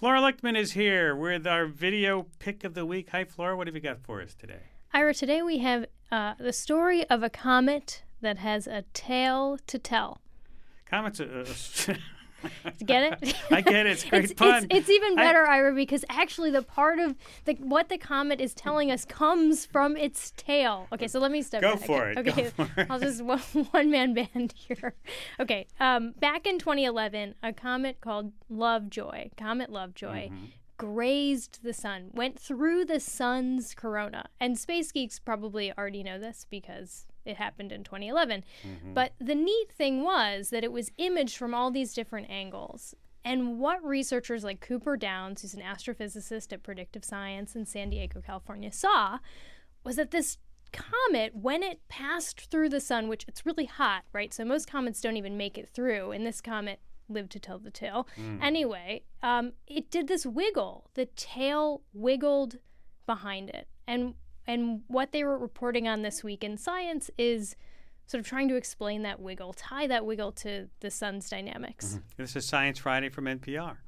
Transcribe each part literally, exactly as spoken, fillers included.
Flora Lichtman is here with our video pick of the week. Hi, Flora. What have you got for us today? Ira, today we have uh, the story of a comet that has a tale to tell. Comets. Uh, Get it? I get it. It's great it's, fun. It's, it's even better, I, Ira, because actually the part of the, what the comet is telling us comes from its tail. Okay, so let me step Go back. for it. Okay, Go for it. I'll just one, one man band here. Okay, um, back in twenty eleven, a comet called Lovejoy, Comet Lovejoy, mm-hmm. grazed the sun, went through the sun's corona. And space geeks probably already know this because it happened in twenty eleven. Mm-hmm. But the neat thing was that it was imaged from all these different angles. And what researchers like Cooper Downs, who's an astrophysicist at Predictive Science in San Diego, California, saw was that this comet, when it passed through the sun, which it's really hot, right? So most comets don't even make it through. And this comet lived to tell the tale. Mm. Anyway, um, it did this wiggle. The tail wiggled behind it. And And what they were reporting on this week in Science is sort of trying to explain that wiggle, tie that wiggle to the sun's dynamics. Mm-hmm. This is Science Friday from N P R.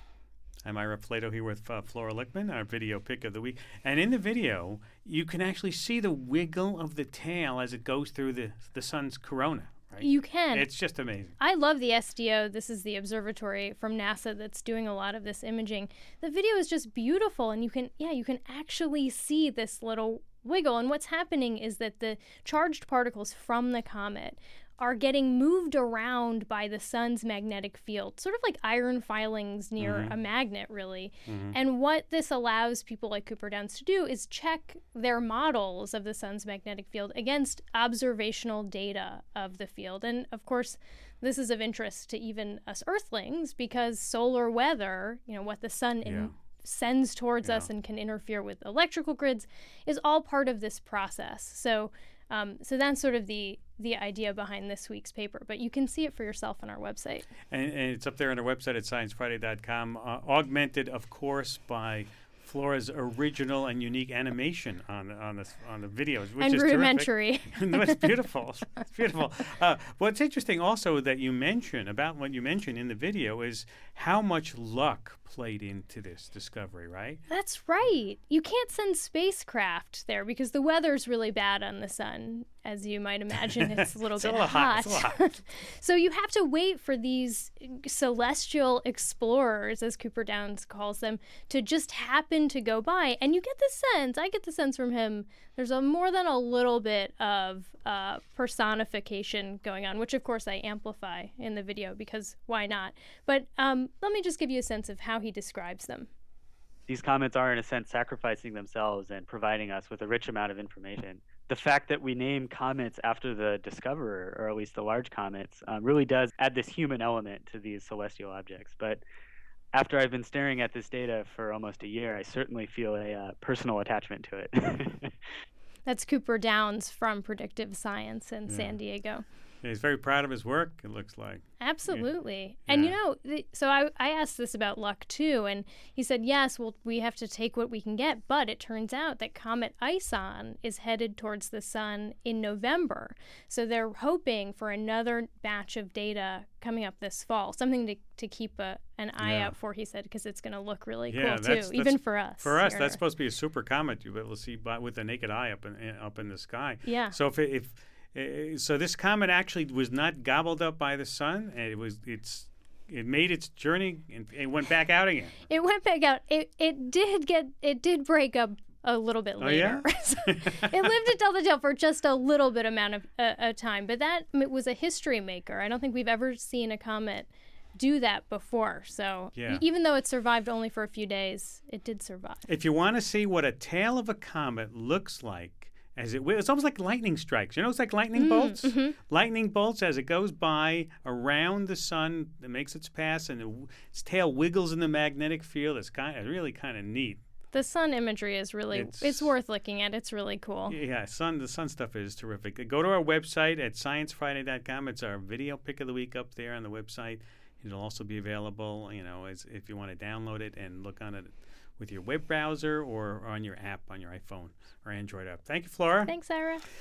I'm Ira Flato here with uh, Flora Lichtman, our video pick of the week. And in the video, you can actually see the wiggle of the tail as it goes through the, the sun's corona. Right? You can. It's just amazing. I love the S D O. This is the observatory from NASA that's doing a lot of this imaging. The video is just beautiful, and you can, yeah, you can actually see this little wiggle. And what's happening is that the charged particles from the comet are getting moved around by the sun's magnetic field, sort of like iron filings near mm-hmm. a magnet, really. Mm-hmm. And what this allows people like Cooper Downs to do is check their models of the sun's magnetic field against observational data of the field. And of course, this is of interest to even us Earthlings because solar weather, you know, what the sun yeah. in, sends towards yeah. us and can interfere with electrical grids, is all part of this process. So Um, so that's sort of the the idea behind this week's paper. But you can see it for yourself on our website. And, and it's up there on our website at science friday dot com, uh, augmented, of course, by Flora's original and unique animation on on the on the videos, which and is rudimentary. No, it's beautiful. It's beautiful. Uh, what's interesting also that you mention about what you mentioned in the video is how much luck played into this discovery, right? That's right. You can't send spacecraft there because the weather's really bad on the sun, as you might imagine. It's a little it's bit a little hot. hot. It's a little hot. So you have to wait for these celestial explorers, as Cooper Downs calls them, to just happen to go by. And you get the sense, I get the sense from him, there's a more than a little bit of uh, personification going on, which of course I amplify in the video because why not? But um, let me just give you a sense of how he describes them. These comets are, in a sense, sacrificing themselves and providing us with a rich amount of information. The fact that we name comets after the discoverer, or at least the large comets, um, really does add this human element to these celestial objects. But after I've been staring at this data for almost a year, I certainly feel a uh, personal attachment to it. That's Cooper Downs from Predictive Science in yeah. San Diego. Yeah, he's very proud of his work, it looks like. Absolutely. Yeah. And, Yeah. you know, th- so I, I asked this about luck, too, and he said, yes, well, we have to take what we can get, but it turns out that Comet Ison is headed towards the sun in November. So they're hoping for another batch of data coming up this fall, something to, to keep a, an eye Yeah. out for, he said, because it's going to look really Yeah, cool, that's- too, that's- even for us. For us, here on that's Earth. supposed to be a super comet you'll be able to see by, with the naked eye up in, in up in the sky. Yeah. So if it, if uh, so, this comet actually was not gobbled up by the sun. It was it's it made its journey and it went back out again. It went back out. It it did get it did break up a little bit Oh, later. yeah? So it lived to tell the tale for just a little bit amount of uh, uh, time, but that m- was a history maker. I don't think we've ever seen a comet do that before. So Yeah. even though it survived only for a few days, it did survive. If you want to see what a tail of a comet looks like, as it it's almost like lightning strikes. You know, it's like lightning Mm, bolts. mhm. Lightning bolts as it goes by around the sun, it makes its pass, and it, its tail wiggles in the magnetic field. It's kind of really kind of neat. The sun imagery is really It's- it's, worth looking at. It's really cool. Yeah, sun the sun stuff is terrific. Go to our website at science friday dot com. It's our video pick of the week up there on the website. It'll also be available, you know, as if you want to download it and look on it with your web browser or on your app on your iPhone or Android app. Thank you, Flora. Thanks, Ira.